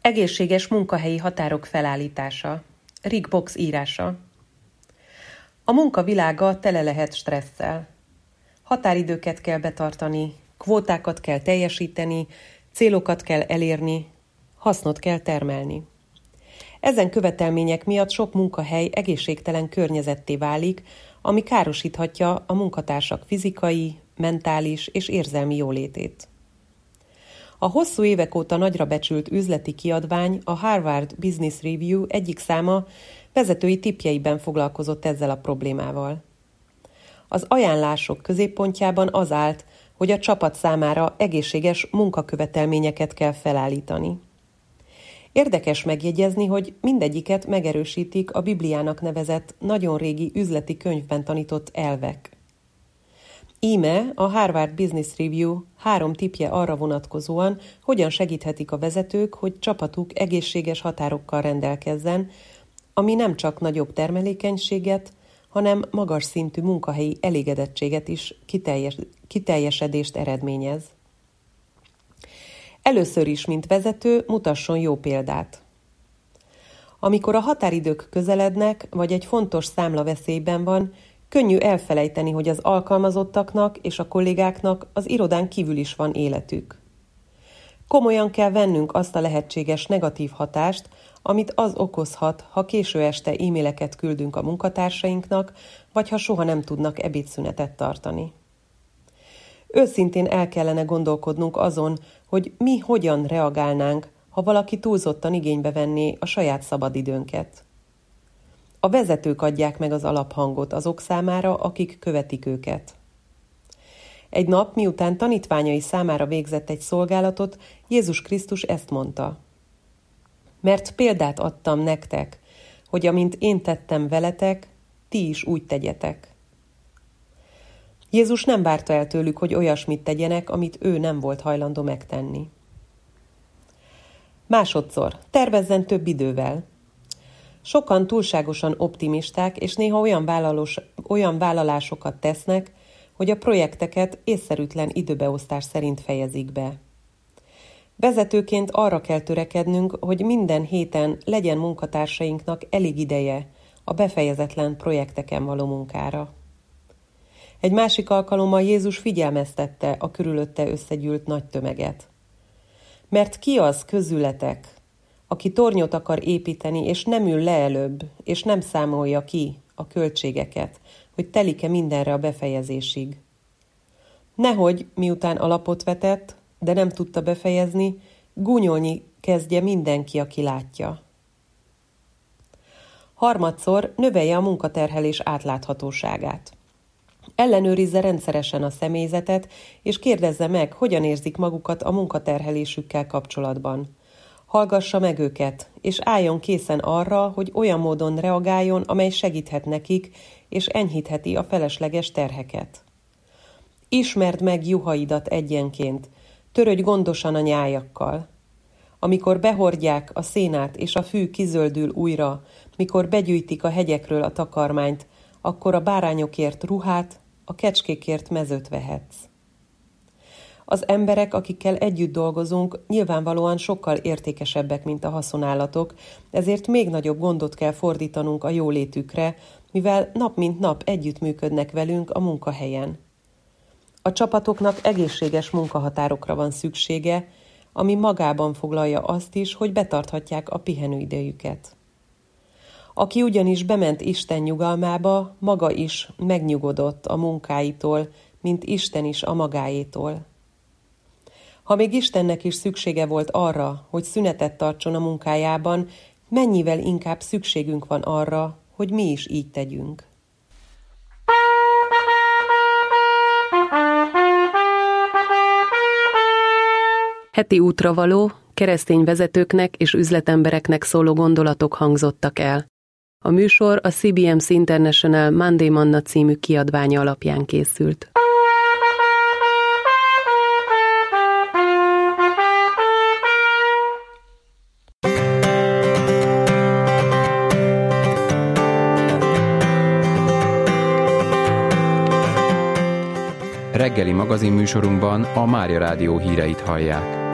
Egészséges munkahelyi határok felállítása. Rick Box írása. A munkavilága tele lehet stresszel. Határidőket kell betartani, kvótákat kell teljesíteni, célokat kell elérni, hasznot kell termelni. Ezen követelmények miatt sok munkahely egészségtelen környezetté válik, ami károsíthatja a munkatársak fizikai, mentális és érzelmi jólétét. A hosszú évek óta nagyra becsült üzleti kiadvány, a Harvard Business Review egyik száma vezetői tippjeiben foglalkozott ezzel a problémával. Az ajánlások középpontjában az állt, hogy a csapat számára egészséges munkakövetelményeket kell felállítani. Érdekes megjegyezni, hogy mindegyiket megerősítik a Bibliának nevezett nagyon régi üzleti könyvben tanított elvek. Íme a Harvard Business Review 3 tippje arra vonatkozóan, hogyan segíthetik a vezetők, hogy csapatuk egészséges határokkal rendelkezzen, ami nem csak nagyobb termelékenységet, hanem magas szintű munkahelyi elégedettséget is kiteljesedést eredményez. Először is, mint vezető, mutasson jó példát. Amikor a határidők közelednek, vagy egy fontos számla veszélyben van, könnyű elfelejteni, hogy az alkalmazottaknak és a kollégáknak az irodán kívül is van életük. Komolyan kell vennünk azt a lehetséges negatív hatást, amit az okozhat, ha késő este e-maileket küldünk a munkatársainknak, vagy ha soha nem tudnak ebédszünetet tartani. Őszintén el kellene gondolkodnunk azon, hogy mi hogyan reagálnánk, ha valaki túlzottan igénybe venné a saját szabadidőnket. A vezetők adják meg az alaphangot azok számára, akik követik őket. Egy nap, miután tanítványai számára végzett egy szolgálatot, Jézus Krisztus ezt mondta: mert példát adtam nektek, hogy amint én tettem veletek, ti is úgy tegyetek. Jézus nem várta el tőlük, hogy olyasmit tegyenek, amit ő nem volt hajlandó megtenni. Másodszor, tervezzen több idővel. Sokan túlságosan optimisták, és néha olyan vállalásokat tesznek, hogy a projekteket észszerűtlen időbeosztás szerint fejezik be. Vezetőként arra kell törekednünk, hogy minden héten legyen munkatársainknak elég ideje a befejezetlen projekteken való munkára. Egy másik alkalommal Jézus figyelmeztette a körülötte összegyűlt nagy tömeget. Mert ki az közületek, aki tornyot akar építeni, és nem ül le előbb, és nem számolja ki a költségeket, hogy telik-e mindenre a befejezésig. Nehogy, miután alapot vetett, de nem tudta befejezni, gúnyolni kezdje mindenki, aki látja. Harmadszor, növelje a munkaterhelés átláthatóságát. Ellenőrizze rendszeresen a személyzetet, és kérdezze meg, hogyan érzik magukat a munkaterhelésükkel kapcsolatban. Hallgassa meg őket, és álljon készen arra, hogy olyan módon reagáljon, amely segíthet nekik, és enyhítheti a felesleges terheket. Ismerd meg juhaidat egyenként, törődj gondosan a nyájakkal. Amikor behordják a szénát, és a fű kizöldül újra, mikor begyűjtik a hegyekről a takarmányt, akkor a bárányokért ruhát, a kecskékért mezőt vehetsz. Az emberek, akikkel együtt dolgozunk, nyilvánvalóan sokkal értékesebbek, mint a haszonállatok, ezért még nagyobb gondot kell fordítanunk a jólétükre, mivel nap mint nap együttműködnek velünk a munkahelyen. A csapatoknak egészséges munkahatárokra van szüksége, ami magában foglalja azt is, hogy betarthatják a pihenőidejüket. Aki ugyanis bement Isten nyugalmába, maga is megnyugodott a munkáitól, mint Isten is a magáétól. Ha még Istennek is szüksége volt arra, hogy szünetet tartson a munkájában, mennyivel inkább szükségünk van arra, hogy mi is így tegyünk. Heti útravaló, keresztény vezetőknek és üzletembereknek szóló gondolatok hangzottak el. A műsor a CBMC International Monday Manna című kiadványa alapján készült. Reggeli magazinműsorunkban a Mária Rádió híreit hallják.